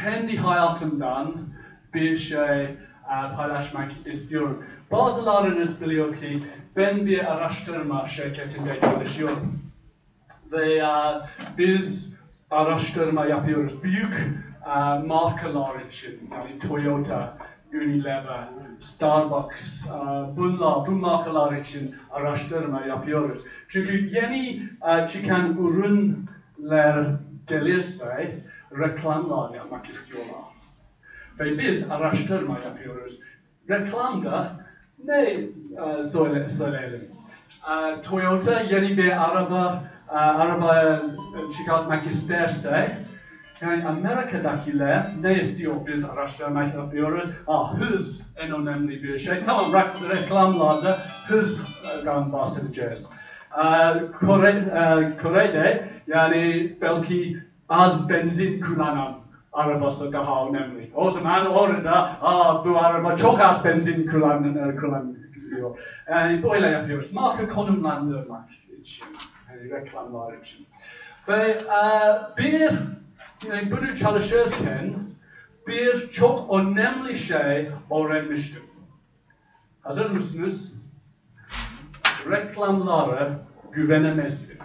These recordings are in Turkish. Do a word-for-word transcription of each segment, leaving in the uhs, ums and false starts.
kendi hayatımdan bir şey uh, paylaşmak istiyorum. Bazılarınız biliyor ki ben bir araştırma şirketinde çalışıyorum. Ve uh, biz araştırma yapıyoruz. Büyük uh, markalar için, yani Toyota, Unilever, Starbucks, uh, bunlar, bu markalar için araştırma yapıyoruz. Çünkü yeni uh, çıkan ürünler gelirse reklamlar yapmak istiyorlar. Ve biz araştırma yapıyoruz. Reklamda ne uh, söyle, söyleyelim? Uh, Toyota yeni bir araba uh, araba çıkartmak isterse, yani Amerika'dakiler ne istiyor? Biz araştırma yapıyoruz. Ah, hız en önemli bir şey. Tamam, re- reklamlarda hızdan bahsedeceğiz. Uh, Kore, uh, Kore'de yani belki az benzin kullanan arabası daha önemli. O zaman orada ah, bu araba çok az benzin kullan, kullanıyor. Yani böyle yapıyoruz. Marka konumlandırmak için, yani reklamlar için. Ve uh, bir yani bunu çalışırken bir çok önemli şey öğrenmiştim. Hazır mısınız? Reklamlara güvenemezsin.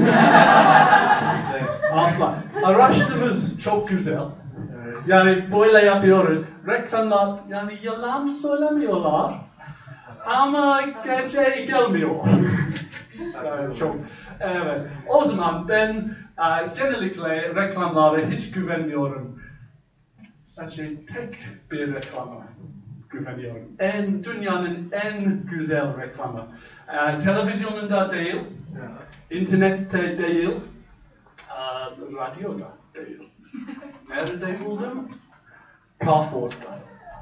Asla. Araştırmamız çok güzel. Yani böyle yapıyoruz. Reklamlar yani yalan söylemiyorlar ama gece gelmiyor. Yani çok. Evet. O zaman ben uh, genellikle reklamlara hiç güvenmiyorum. Sadece tek bir reklama güveniyorum. En dünyanın en güzel reklamı. Uh, televizyonunda değil, internette değil, uh, radyoda değil. Nerede buldum? Carrefour'da.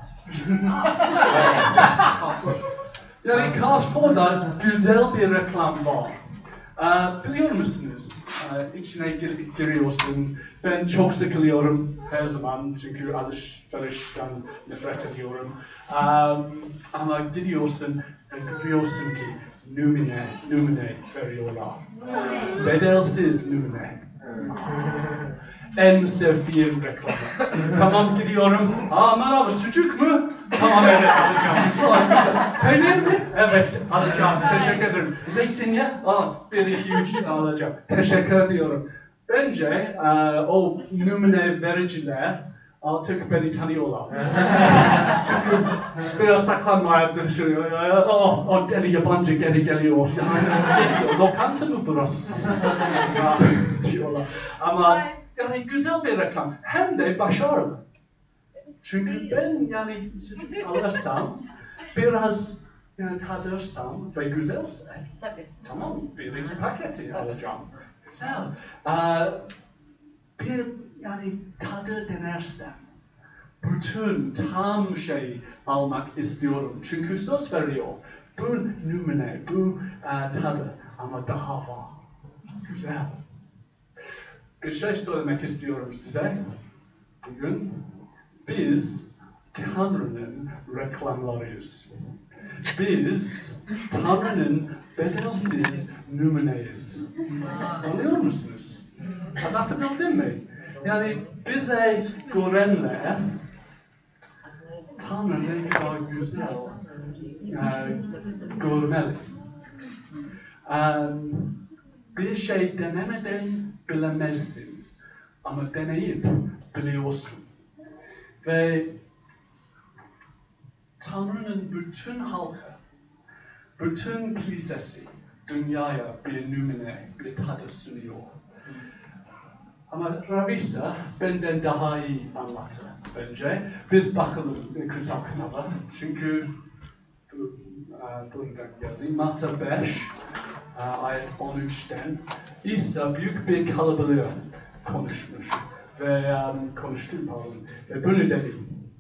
Yani Carrefour'da güzel bir reklam var. Uh, biliyor musunuz? Uh, içine gir giriyorsun. Ben çok sıkılıyorum her zaman çünkü alışverişten nefret ediyorum. Um, ama gidiyorsun ve görüyorsun ki numune, numune veriyorlar. Bedelsiz numune. En sevdiğim reklam. Tamam gidiyorum. Aa merhaba sucuk mu? Tamam evet alacağım. Aa, peynir mi? Evet alacağım. Teşekkür ederim. Zeytinyağı? Aa bir iki üç alacağım. Teşekkür ediyorum. Bence uh, o numune vericiler artık beni tanıyorlar. Çünkü biraz saklanmaya düşünüyor. Oh, o deli yabancı geri geliyor. Yani, lokanta mı burası? diyorlar. Ama yani güzel bir reklam. Hem de başarılı. Çünkü ben yani sucuk alırsam, biraz yani tadırsam ve güzelse, tabii. Tamam bir iki paketi alacağım. Güzel. Ee, bir yani tadı denersem, bütün tam şey almak istiyorum. Çünkü söz veriyor. Bu numune, bu uh, tadı ama daha var. Güzel. Bir şey söylemek istiyorum size. Bugün biz Tanrı'nın reklamlarıyız. Biz Tanrı'nın bedelsiz numuneyiz. Anlıyor musunuz? Anlatabildim mi? Yani bize görenler Tanrı ne kadar güzel e, görmeli. Um, bir şey denemeden bilemezsin ama deneyip biliyorsun. Ve Tanrı'nın bütün halkı, bütün kilisesi dünyaya bir numune, bir tadı sunuyor. Ama Ravisa benden daha iyi anlatır bence. Biz bakalım kutsal kitaba. Çünkü buradan geldi. Matta beş, ayet on üçten İsa büyük bir kalabalığa konuşmuş. Ve um, konuştu pardon. Ve bunu dedi.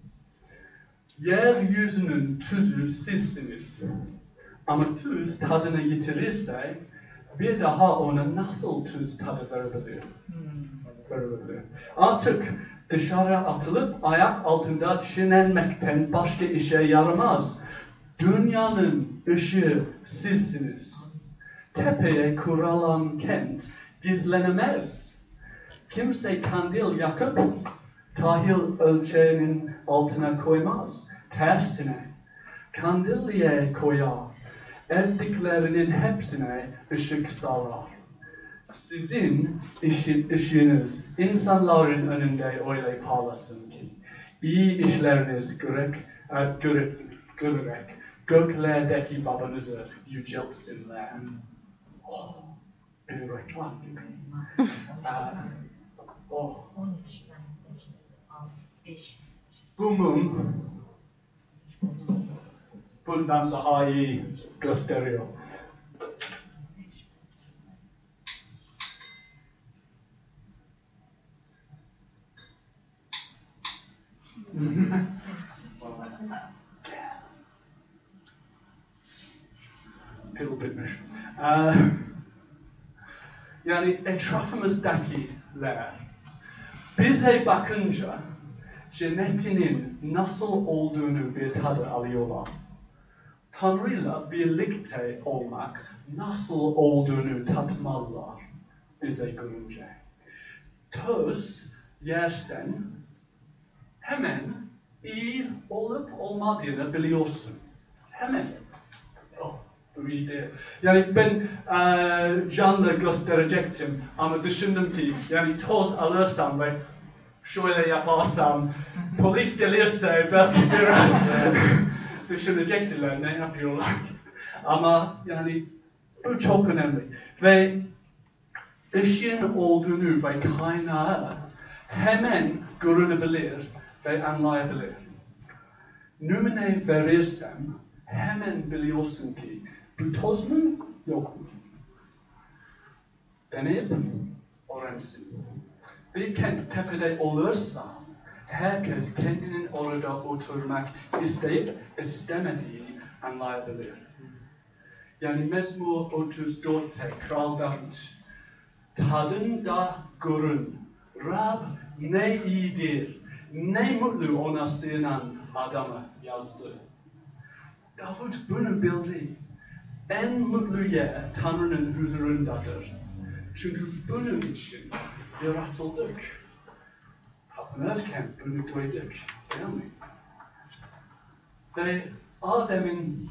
Yeryüzünün tuzü sizsiniz. Ama tuz tadını yitirirse bir daha ona nasıl tuz tadı verebilir? verebilir? Artık dışarı atılıp ayak altında çiğnenmekten başka işe yaramaz. Dünyanın ışığı sizsiniz. Tepeye kurulan kent gizlenemez. Kimse kandil yakıp tahıl ölçeğinin altına koymaz. Tersine kandilliye koyar. Evdiklerinin hepsine ışık sağlar. Sizin ışığınız insanların önünde öyle parlasın ki iyi işleriniz görerek, görerek, görerek göklerdeki babanızı yüceltsinler. Oh, bir reklam gibi. uh, oh. Bu mum bundan daha iyi gösteriyor. Pil bitmiş. Uh, yani etrafımızdakiler bize bakınca cennetinin nasıl olduğunu bir tadı alıyorlar. Tanrı'yla birlikte olmak nasıl olduğunu tatmalılar bize görünce. Toz yersen hemen iyi olup olmadığını biliyorsun. Hemen. Oh, bu iyi değil. Yani ben e, canlı gösterecektim ama düşündüm ki yani toz alırsam ve şöyle yaparsam polis gelirse belki biraz düşünecektiler ne yapıyorlar. Ama yani bu çok önemli. Ve ışığın olduğunu ve kaynağı hemen görünebilir ve anlayabilir. Numune verirsem hemen biliyorsun ki bu toz mu yok mu? Deneyip öğrensin. Bir kent tepede olursa herkes kendinin orada oturmak isteyip istemediği anlayabilir. Yani Mezmur otuz dörtte Kral Davut tadında görün. Rab ne iyidir, ne mutlu ona sığınan adamı yazdı. Davut bunu bildi. En mutlu yer Tanrı'nın huzurundadır. Çünkü bunun için yaratıldık. Tapınırken bunu duyduk, değil mi? Ve Adem'in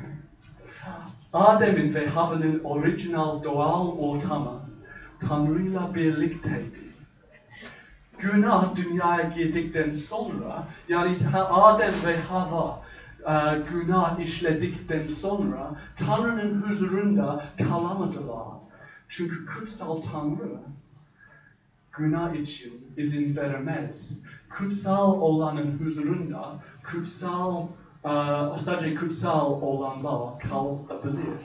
Adem'in ve Havva'nın orijinal doğal ortamı Tanrı'yla birlikteydi. Günah dünyaya girdikten sonra, yani Adem ve Havva e, günah işledikten sonra Tanrı'nın huzurunda kalamadılar. Çünkü kutsal Tanrı günah için izin vermez. Kutsal olanın huzurunda kutsal, e, sadece kutsal olanlar kalabilir.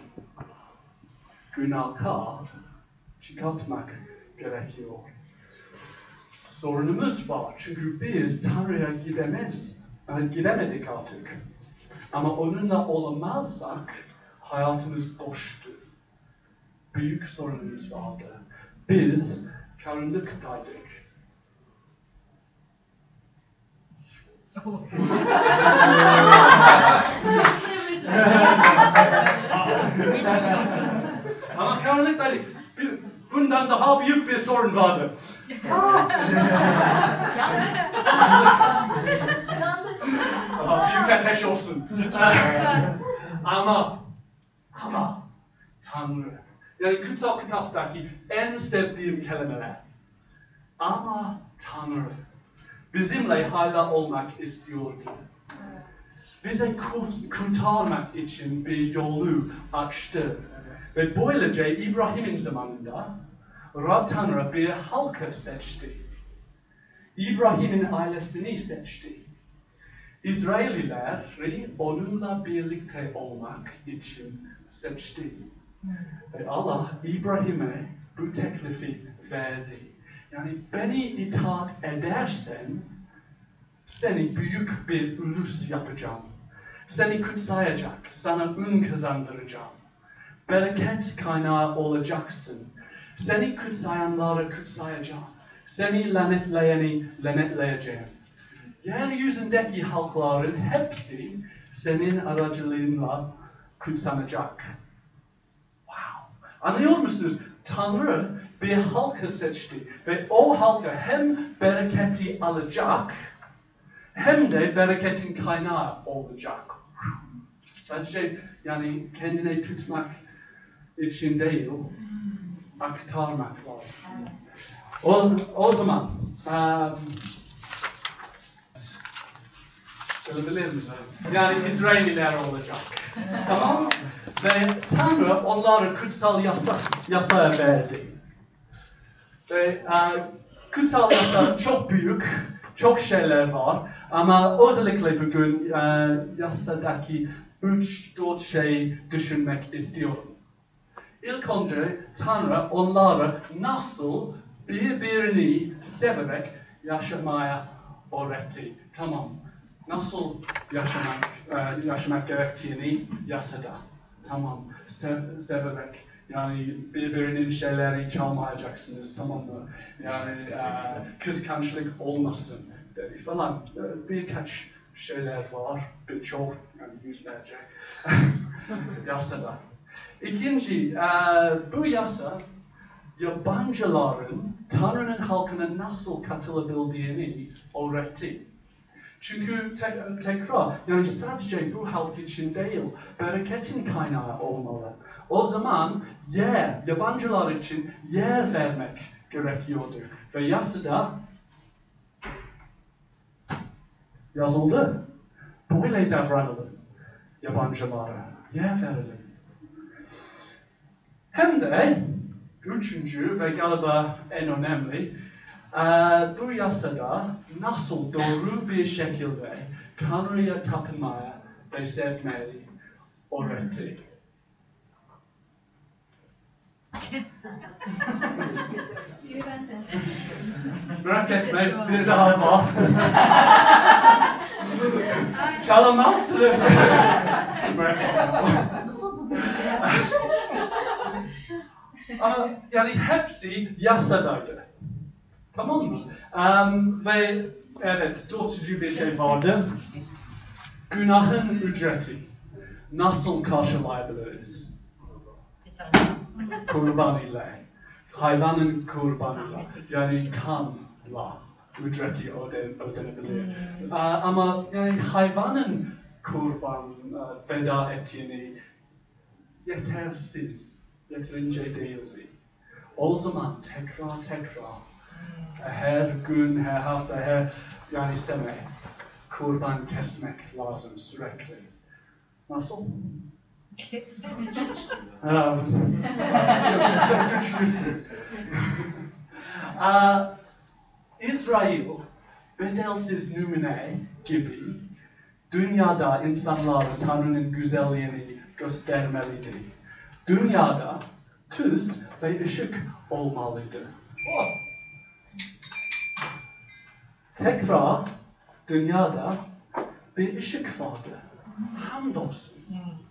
Günahkar çıkartmak gerekiyor. Sorunumuz var çünkü biz Tanrı'ya gidemez, gidemedik artık. Ama onunla olamazsak hayatımız boştu. Büyük sorunumuz vardı. Biz karanlıktaydık. Ama karanlıktaydık. Bundan daha büyük bir sorun vardı. Büyük ateş olsun. ama, ama Tanrı. Yani kutsal kitaptaki en sevdiğim kelimeler. Ama Tanrı bizimle hala olmak istiyordu. Bize kurtarmak için bir yolu açtı. Ve böylece İbrahim'in zamanında Rab Tanrı bir halkı seçti. İbrahim'in ailesini seçti. İsraillileri onunla birlikte olmak için seçti. Ve Allah İbrahim'e bu teklifi verdi. Yani beni itaat edersen seni büyük bir ulus yapacağım. Seni kutsayacak, sana ün kazandıracağım. Bereket kaynağı olacaksın. Seni kutsayanları kutsayacağım. Seni lanetleyeni lanetleyeceğim. Yeryüzündeki halkların hepsi senin aracılığınla kutsanacak. Wow! Anlıyor musunuz? Tanrı bir halka seçti ve o halka hem bereketi alacak hem de bereketin kaynağı olacak. Sadece yani kendine tutmak için değil, aktarmak lazım. O, o zaman um, söyleyebilir misin? Yani İsraililer olacak. Tamam mı? Ve Tanrı onlara kutsal yasa, yasa verdi. Ve uh, kutsal yasa çok büyük, çok şeyler var. Ama özellikle bugün uh, yasadaki üç dört şey düşünmek istiyorum. İlk önce Tanrı onlara nasıl birbirini severek yaşamaya öğretti. Tamam. Nasıl yaşamak, e, yaşamak gerektiğini yasada. Tamam. Se- severek. Yani birbirinin şeyleri çalmayacaksınız. Tamam mı? Yani e, kıskançlık olmasın dedi falan. E, birkaç şeyler var. Birçok, yani yüzlerce yasada. İkinci, e, bu yasa yabancıların Tanrı'nın halkına nasıl katılabildiğini öğretti. Çünkü te- tekrar, yani sadece bu halk için değil, bereketin kaynağı olmalı. O zaman yer, yabancılar için yer vermek gerekiyordu. Ve yasada yazıldı. Böyle davranalım yabancılara. Yer verelim. Hem de üçüncü ve galiba en önemli, bu yasada nasıl doğru bir şekilde Tanrı'ya tapınmaya ve sevmeyi öğretti. Merak etme, bir daha var. Çalamazsınız. Merak etme. Ama yani hepsi yasadaydı. Tamam mı? Um, ve evet, dörtüncü bir şey vardı. Günahın ücreti. Nasıl karşılayabiliriz? Kurban ile. Hayvanın kurbanıyla. Yani kanla ücreti öden, ödenebilir. Hmm. Uh, ama yani hayvanın kurban uh, feda ettiğini yetersiz, yeterince değildi. O zaman tekrar tekrar her gün, her hafta, her yani sene kurban kesmek lazım sürekli. Nasıl? um, çok, çok güçlüsün. uh, İsrail bedelsiz numune gibi dünyada insanlara Tanrı'nın güzelliğini göstermeliydi. Dünyada tuz ve ışık olmalıydı. Oh. Tekrar dünyada bir ışık vardı. Hamdolsun.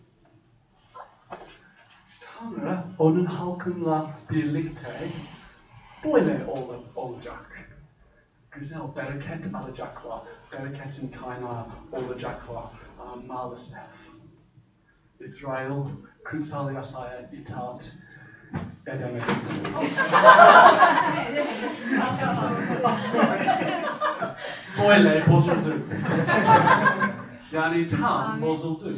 Tanrı onun halkınla birlikte böyle ol olacak. Güzel bereket alacaklar. Bereketin kaynağı olacaklar. Um, maalesef. İsrail kutsal yasaya itaat edemedi. Böyle bozuldu. Yani tam bozuldu.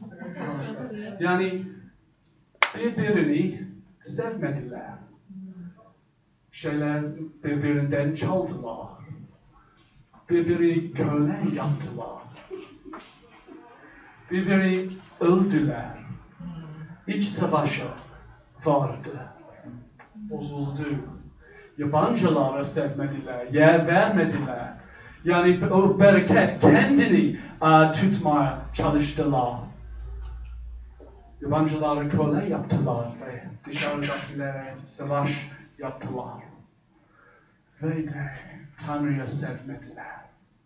Yani birbirini sevmediler. Şeyler birbirinden çaldılar. Birbirini köle yaptılar. Birbirini öldüler. İç savaşı vardı. Bozuldu. Yabancılara sevmediler. Yer vermediler. Yani o bereket kendini uh, tutmaya çalıştılar. Yabancıları köle yaptılar ve dışarıdakilere savaş yaptılar. Ve de Tanrı'ya sevmediler.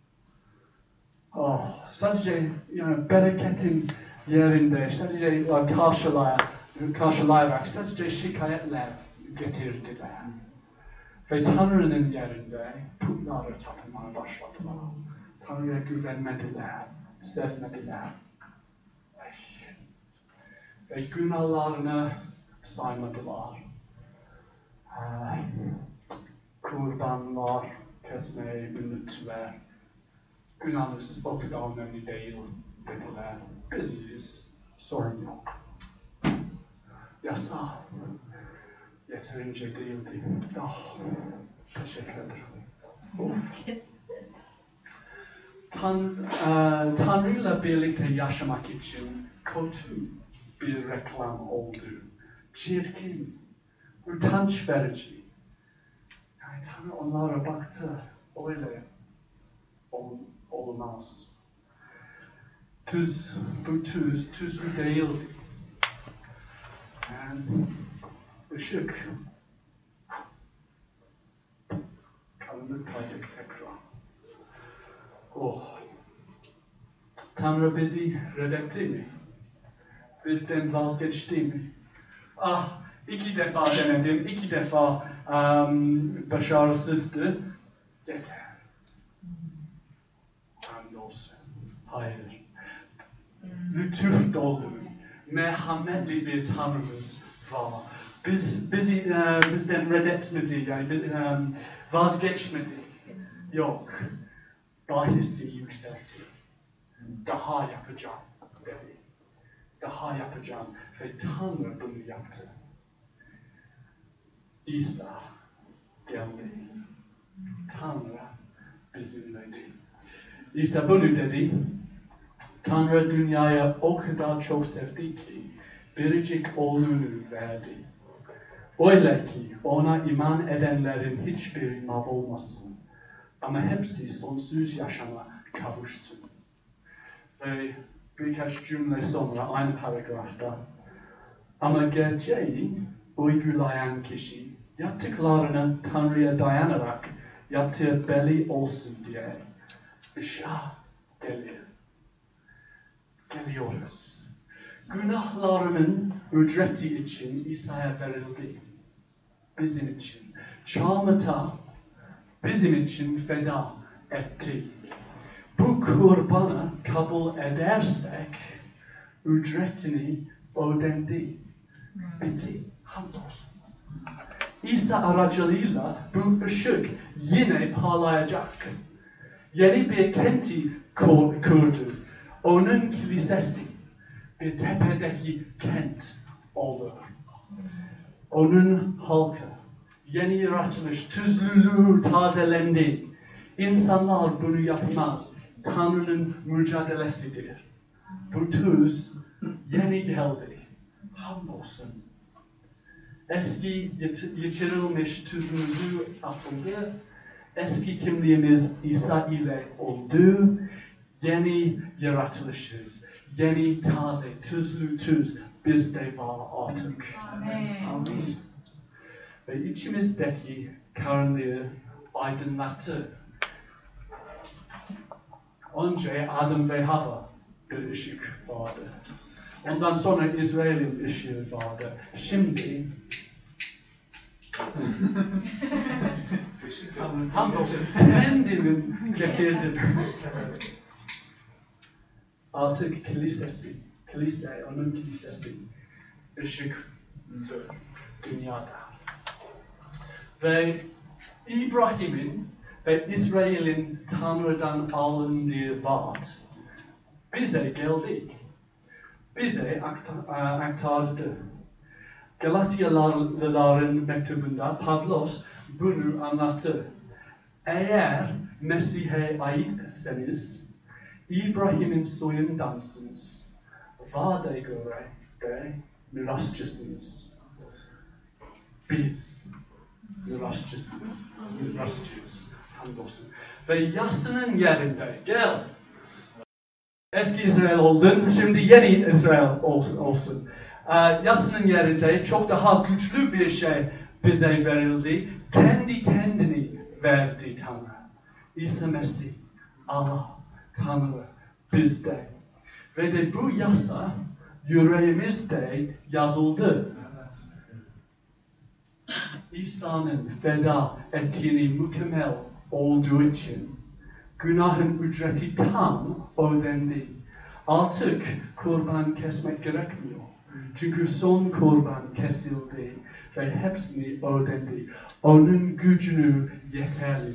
Oh, sadece yani bereketin yerinde, sadece karşılayarak, karşılayarak sadece şikayetler getirdiler. Ve Tanrı'nın yerinde putlara tapınmaya başladılar. Tanrı'ya güvenmediler, sevmediler. Ve günahlarını saymadılar. uh, kurbanlar kesmeyi unuttular. Günahımız o kadar önemli değil dediler. Biz iyiyiz, sorun yok. Yasa yeterince değildi. Oh, teşekkür ederim. Of. Tan, uh, Tanrı'yla birlikte yaşamak için kötü bir reklam oldu. Çirkin, utanç verici. Yani Tanrı onlara baktı, öyle ol, olmaz. Tuz, bu tuz, tuzlu değildi. Yani ışık. Karanlıktaydık tekrar. Oh. Tanrı bizi reddetti mi? Bizden vazgeçti mi? Ah, iki defa denedim, iki defa um, başarısızdı. Yeter. Hamdolsun. Hayır. Lütuf dolu, merhametli bir Tanrımız var. Biz, bizi, uh, bizden reddetmedi, yani biz, um, vazgeçmedi. Yok. Bahisi yükseltti. Daha yapacağım dedi. Daha yapacağım ve Tanrı bunu yaptı. İsa geldi. Tanrı bizimleydi. İsa bunu dedi. Tanrı dünyaya o kadar çok sevdi ki biricik oğlunu verdi. Öyle ki ona iman edenlerin hiçbiri mahvolmasın. Ama hepsi sonsuz yaşama kavuşsun. Ve birkaç cümle sonra aynı paragrafta. Ama gerçeği uygulayan kişi yaptıklarını Tanrı'ya dayanarak yaptığı belli olsun diye ışığa gelir. Geliyoruz. Günahlarının ücreti için İsa'ya verildi. Bizim için. Çağmata bizim için feda etti. Bu kurbanı kabul edersek ücretini ödendi. Bitti. Hamdolsun. İsa aracılığıyla bu ışık yine parlayacak. Yeni bir kenti kurdu. Onun kilisesi bir tepedeki kent olur. Onun halkı yeni yaratılmış, tuzluluğu tazelendi. İnsanlar bunu yapmaz. Tanrı'nın mücadelesidir. Bu tuz yeni geldi. Hamdolsun. Eski yitirilmiş tuzumuzu atıldı. Eski kimliğimiz İsa ile oldu. Yeni yaratılışız. Yeni taze, tuzlu tuz bizde var artık. Amin. Amin. Ve içimizdeki karanlığı aydınlattı. Önce Adam ve Hava bir ışık vardı. Ondan sonra İsrail'in ışığı vardı. Şimdi hamdolsun kendimin getirdim. Artık kilisesi, kilise, onun kilisesi ışıktır dünyada. Ve İbrahim'in ve İsrail'in Tanrı'dan alındığı vaat bize geldi. Bize aktardı. Galatyalıların mektubunda Pavlos bunu anlattı. Eğer Mesih'e aitseniz, İbrahim'in soyundansınız. Vaade göre de mirasçısınız. Biz mirasçısınız. Mirasçıyız. Hamdolsun. Ve yasının yerinde gel. Eski İsrail oldun, şimdi yeni İsrail olsun. Uh, yasının yerinde çok daha güçlü bir şey bize verildi. Kendi kendini verdi Tanrı. İsa Mesih, Allah, Tanrı bizde. Ve de bu yasa yüreğimizde yazıldı. İsa'nın feda ettiğini mükemmel olduğu için günahın ücreti tam ödendi. Artık kurban kesmek gerekmiyor. Çünkü son kurban kesildi. ve hepsini öğrendi. Onun gücünü yeterliydi.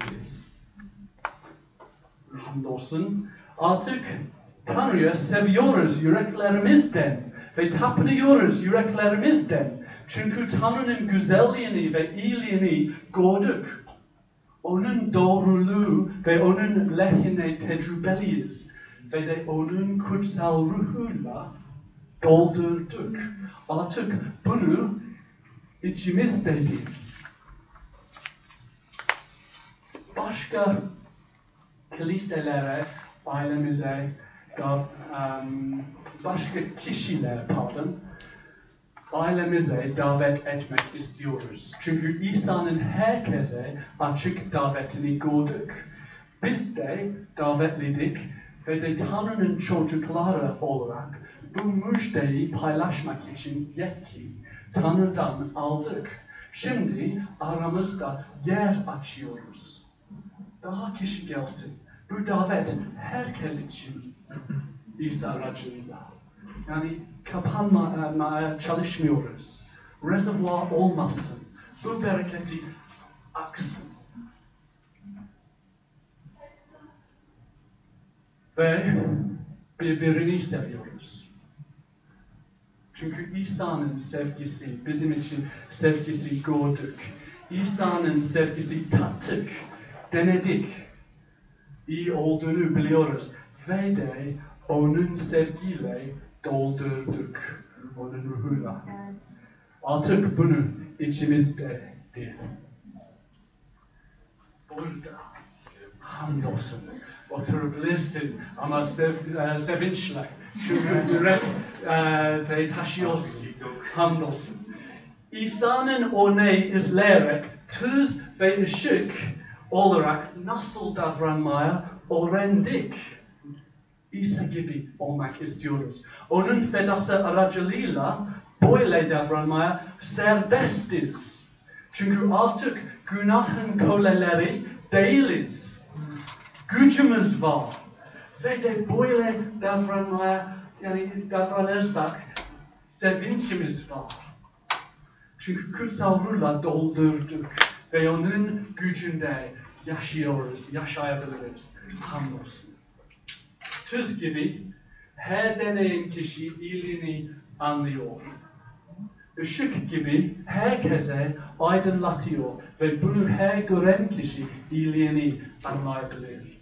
Hamdolsun. Artık Tanrı'yı seviyoruz yüreklerimizden ve tapınıyoruz yüreklerimizden. Çünkü Tanrı'nın güzelliğini ve iyiliğini gördük. Onun doğruluğu ve onun lehine tecrübeliyiz. Ve de onun kutsal ruhuyla doldurduk. Artık bunu içimizdeydi. Başka kiliselere, ailemize, um, başka kişiler, pardon, ailemize davet etmek istiyoruz. Çünkü İsa'nın herkese açık davetini gördük. Biz de davetliydik ve de Tanrı'nın çocukları olarak bu müjdeyi paylaşmak için yetki Tanrı'dan aldık. Şimdi aramızda yer açıyoruz. Daha kişi gelsin. Bu davet herkes için İsa aracılığıyla. Yani kapanmaya çalışmıyoruz. Rezervuar olmasın. Bu bereketi aksın. Ve birbirini seviyoruz. Çünkü İsa'nın sevgisi, bizim için sevgisi gördük. İsa'nın sevgisi tattık, denedik. İyi olduğunu biliyoruz. Ve de onun sevgiyle doldurduk. Onun ruhuyla. Evet. Artık bunu içimizde değil. Burada hamdolsun. Oturabilirsin ama sev, uh, sevinçle. Çünkü yürek uh, taşıyorsun. Hamdolsun. İsa'nın örneği izleyerek tuz ve ışık olarak nasıl davranmaya öğrendik. İsa gibi olmak istiyoruz. Onun fedası aracılığıyla böyle davranmaya serbestiz. Çünkü artık günahın köleleri değiliz. Gücümüz var. Ve de böyle davranmaya, yani davranırsak sevinçimiz var. Çünkü kutsal ruhla doldurduk ve onun gücünde yaşıyoruz, yaşayabiliriz. Hamdolsun. Tuz gibi her deneyen kişi iyiliğini anlıyor. Işık gibi herkese aydınlatıyor ve bunu her gören kişi iyiliğini anlayabilir.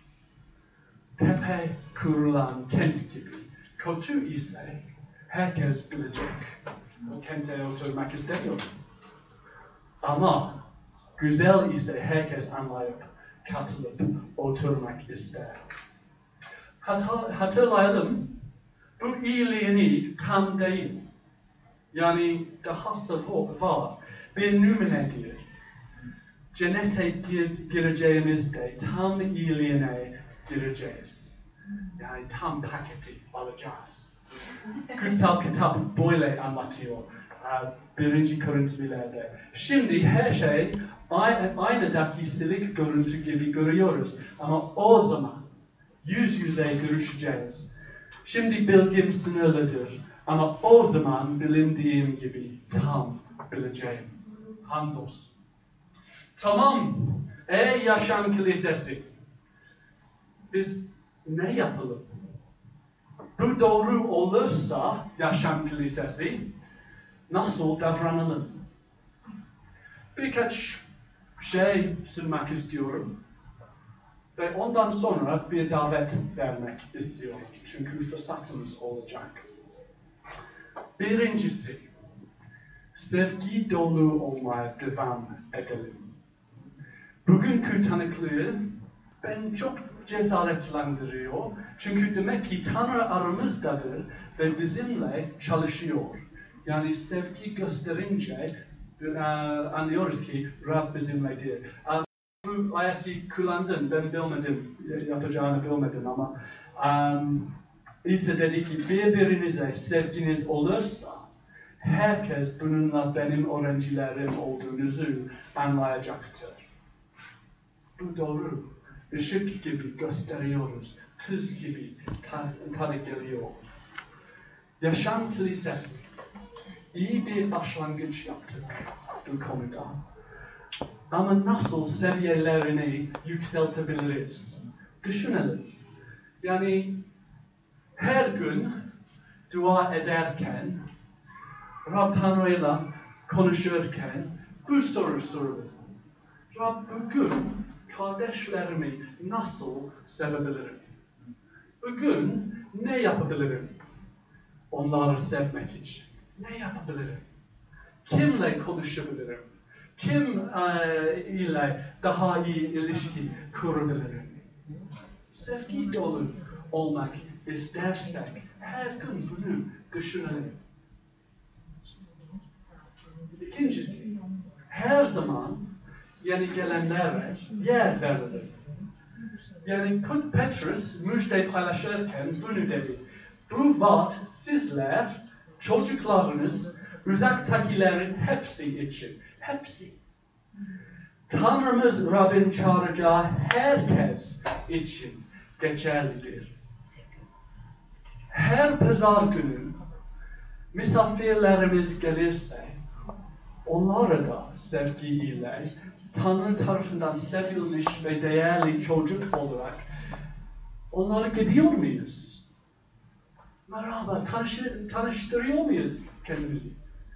Tepe kurulan kent gibi. Kötü ise herkes bilecek. Kente oturmak istemiyor. Ama güzel ise herkes anlayıp, katılıp oturmak ister. Hatırlayalım, bu iyiliğini tam değil. Yani dahası var. Bir numunedir. Cennete gireceğimizde tam iyiliğine gireceğiz. Yani tam paketi alacağız. Kutsal kitap böyle anlatıyor. Birinci Korintliler'de. Şimdi her şey aynadaki silik görüntü gibi görüyoruz. Ama o zaman yüz yüze görüşeceğiz. Şimdi bilgim sınırlıdır. Ama o zaman bilindiğim gibi tam bileceğim. Hamdolsun. Tamam. Ey Yaşam Kilisesi. Biz ne yapalım? Bu doğru olursa Yaşam Kilisesi nasıl davranalım? Birkaç şey sunmak istiyorum. Ve ondan sonra bir davet vermek istiyorum. Çünkü fırsatımız olacak. Birincisi, sevgi dolu olmaya devam edelim. Bugünkü tanıklığı beni çok cesaretlendiriyor. Çünkü demek ki Tanrı aramızdadır ve bizimle çalışıyor. Yani sevgi gösterince anlıyoruz ki Rab bizimledir. Bu ayeti kullandın, ben bilmedim, yapacağını bilmedim ama um, İsa dedi ki birbirinize sevginiz olursa herkes bununla benim öğrencilerim olduğunuzu anlayacaktır. Bu doğru. Işık gibi gösteriyoruz. Tuz gibi tadı geliyor. Yaşam Kilisesi iyi bir başlangıç yaptık bu konuda. Ama nasıl seviyelerini yükseltebiliriz? Düşünelim. Yani her gün dua ederken, Rab Tanrı'yla konuşurken bu soru sorulur. Rab, bugün kardeşlerimi nasıl sevebilirim? Bugün ne yapabilirim? Onları sevmek için. Ne yapabilirim? Kimle konuşabilirim? Kim e, ile daha iyi ilişki kurabilirim? Sevgi dolu olmak istersek her gün bunu düşünelim. İkincisi, her zaman yeni gelenlere yer verilir. Yani Kut Petrus müjde paylaşırken bunu dedi. Bu vaat sizler, çocuklarınız, uzaktakilerin hepsi için. Hepsi. Tanrımız Rabbin çağıracağı herkes için geçerlidir. Her pazar günü misafirlerimiz gelirse onlara da sevgiyle Tanrı tarafından sevilmiş ve değerli çocuk olarak onlara gidiyor muyuz? Merhaba, tanış, tanıştırıyor muyuz kendimizi?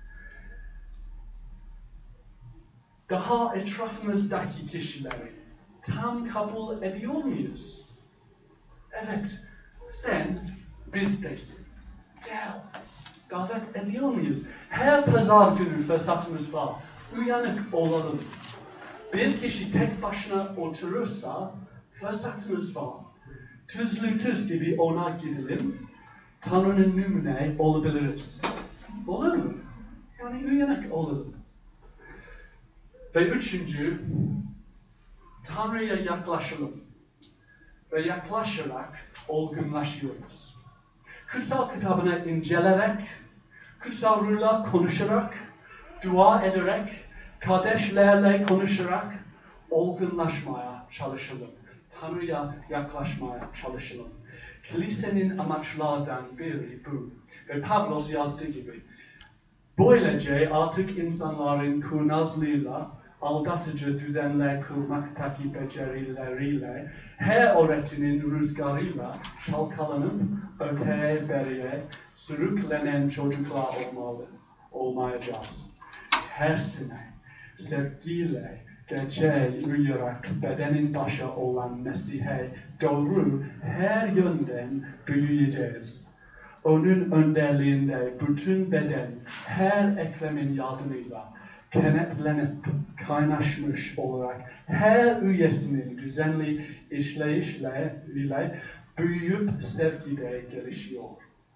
Daha etrafımızdaki kişileri tam kabul ediyor muyuz? Evet, sen bizdesin. Gel, davet ediyor muyuz? Her pazar günü fırsatımız var. Uyanık olalım. Bir kişi tek başına oturursa fırsatımız var. Tuzlu tuz gibi ona gidelim. Tanrı'nın numune olabiliriz. Olur mu? Yani uyanık olalım. Ve üçüncü, Tanrı'ya yaklaşalım. Ve yaklaşarak olgunlaşıyoruz. Kutsal kitabını inceleyerek, kutsal ruhla konuşarak, dua ederek, kardeşlerle konuşarak olgunlaşmaya çalışalım. Tanrı'ya yaklaşmaya çalışalım. Kilisenin amaçlardan biri bu. Ve Pavlos yazdığı gibi. Böylece artık insanların kurnazlığıyla, aldatıcı düzenler kurmaktaki becerileriyle, her öğretinin rüzgarıyla çalkalanıp öteye beriye sürüklenen çocuklar olmalı, olmayacağız. Her sene sevgiyle gece uyuyarak bedenin başı olan Mesih'e doğru her yönden büyüyeceğiz. Onun önderliğinde bütün beden her eklemin yardımıyla kenetlenip kaynaşmış olarak her üyesinin düzenli işleyişleriyle büyüyüp sevgide gelişiyor.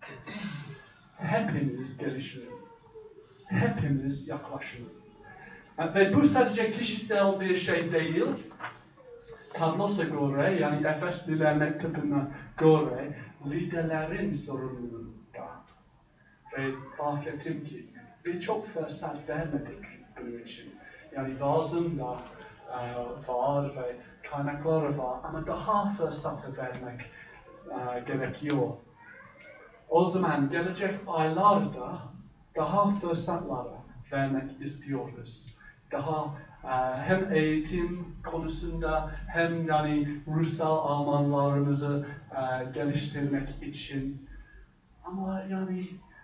Hepimiz gelişiyor. Hepimiz yaklaşıyor. Ve bu sadece kişisel bir şey değil. Pavlos'a göre, yani Efesliler mektubuna göre liderlerin sorumluluğu da. Ve fark ettim ki birçok fırsat vermedik bunun için. Yani lazımda e, var ve kaynakları var ama daha fırsatı vermek e, gerekiyor. O zaman gelecek aylarda daha fırsatları vermek istiyoruz. Daha e, hem eğitim konusunda hem yani ruhsal almanlarımızı e, geliştirmek için ama yani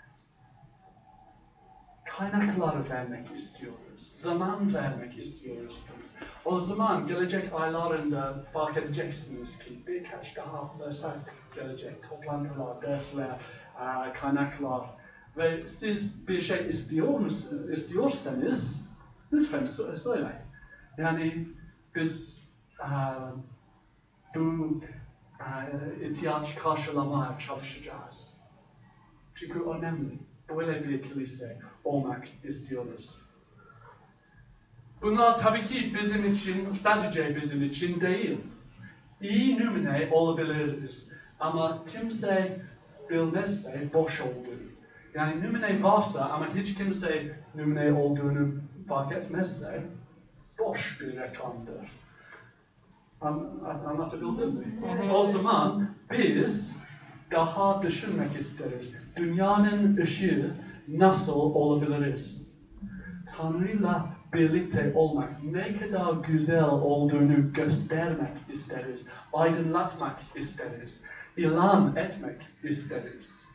kaynakları vermek istiyoruz. Zaman vermek istiyoruz. O zaman gelecek aylarında fark edeceksiniz ki birkaç daha fırsat gelecek. Toplantılar, dersler, e, kaynaklar. Ve siz bir şey istiyor musunuz, istiyorsanız lütfen söyleyin. Yani biz uh, bu uh, ihtiyaç karşılamaya çalışacağız. Çünkü önemli. Böyle bir kilise olmak istiyoruz. Bunlar tabii ki bizim için, sadece bizim için değil. İyi numune olabiliriz. Ama kimse bilmezse boş olduğunu. Yani numune varsa ama hiç kimse numune olduğunu fark etmezse boş bir rakamdır. Anlatabildim mi? O zaman biz daha düşünmek isteriz. Dünyanın ışığı nasıl olabiliriz? Tanrı'yla birlikte olmak ne kadar güzel olduğunu göstermek isteriz, aydınlatmak isteriz, ilan etmek isteriz.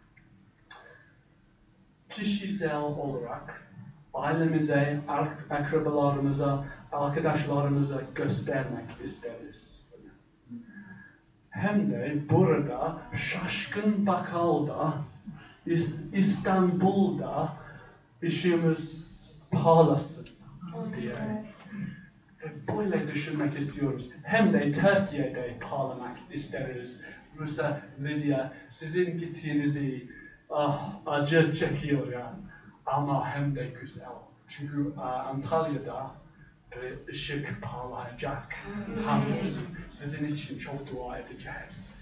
Kişisel olarak ailemize, akrabalarımıza, arkadaşlarımıza göstermek isteriz. Hem de burada Şaşkın Bakkal'da, İstanbul'da işimiz parlasın diye. Böyle düşünmek istiyoruz. Hem de Türkiye'de parlamak isteriz. Musa, Lydia, sizin gittiğinizi ah, acı çekiyor yani. Ama hem de güzel. Çünkü uh, Antalya'da bir ışık parlayacak. Hamdolsun. Sizin için çok dua edeceğiz.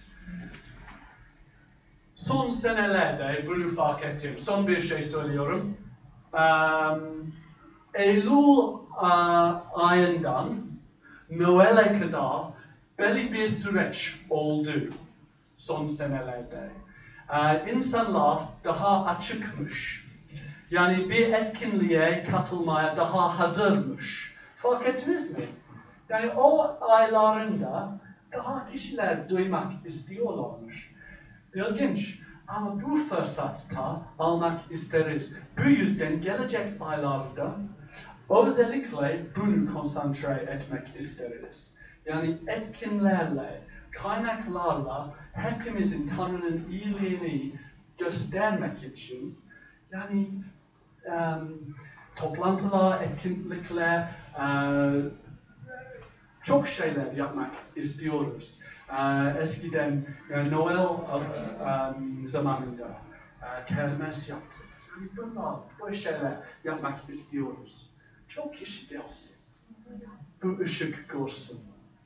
Son senelerde bunu fark ettim. Son bir şey söylüyorum. Um, Eylül uh, ayından Noel'e kadar belli bir süreç oldu son senelerde. Uh, insanlar daha açıkmış. Yani bir etkinliğe katılmaya daha hazırmış. Fark ettiniz mi? Yani o aylarında daha kişiler duymak istiyorlarmış. İlginç. Ama bu fırsatta almak isteriz. Bu yüzden gelecek aylarda özellikle bunu konsantre etmek isteriz. Yani etkinlerle, kaynaklarla hepimizin Tanrı'nın iyiliğini göstermek için yani um, toplantılar, etkinlikler, uh, çok şeyler yapmak istiyoruz. Uh, eskiden uh, Noel uh, um, zamanında uh, kermes yaptık. Yani bunlar, bu şeyler yapmak istiyoruz. Çok kişi gelsin. Bu ışık görsün.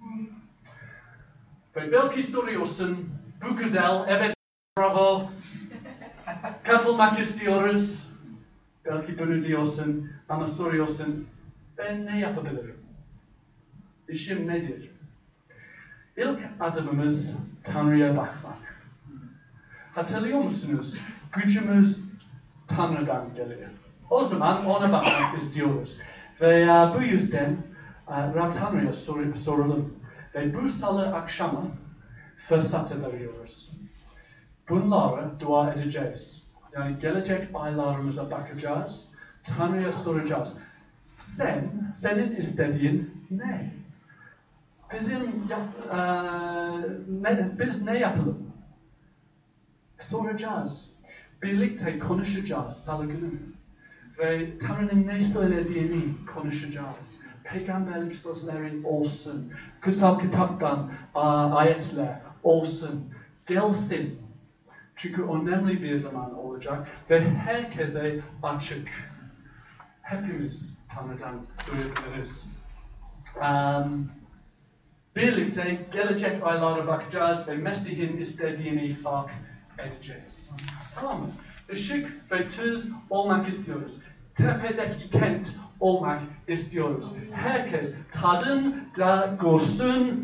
Ve belki soruyorsun, bu güzel, evet, bravo. Katılmak istiyoruz. Belki bunu diyorsun ama soruyorsun, ben ne yapabilirim? İşim nedir? İlk adımımız Tanrı'ya bakmak. Hatırlıyor musunuz? Gücümüz Tanrı'dan geliyor. O zaman ona bakmak istiyoruz. Ve uh, bu yüzden uh, Rab Tanrı'ya sor soralım. Ve bu salı akşamı fırsatı veriyoruz. Bunlara dua edeceğiz. Yani gelecek aylarımıza bakacağız. Tanrı'ya soracağız. Sen, senin istediğin ne? Bizim yap, e, ne, biz ne yapalım? Soracağız. Birlikte konuşacağız salı günü. Ve Tanrı'nın ne söylediğini konuşacağız. Peygamberlik sözleri olsun. Kutsal kitaptan uh, ayetler olsun. Gelsin. Çünkü önemli bir zaman olacak ve herkese açık. Hepimiz Tanrı'dan duyabiliriz. Um, birlikte gelecek aylara bakacağız ve Mesih'in istediğini fark edeceğiz. Tamam mı? Işık ve tuz olmak istiyoruz. Tepedeki kent olmak istiyoruz. Herkes tadın da görsün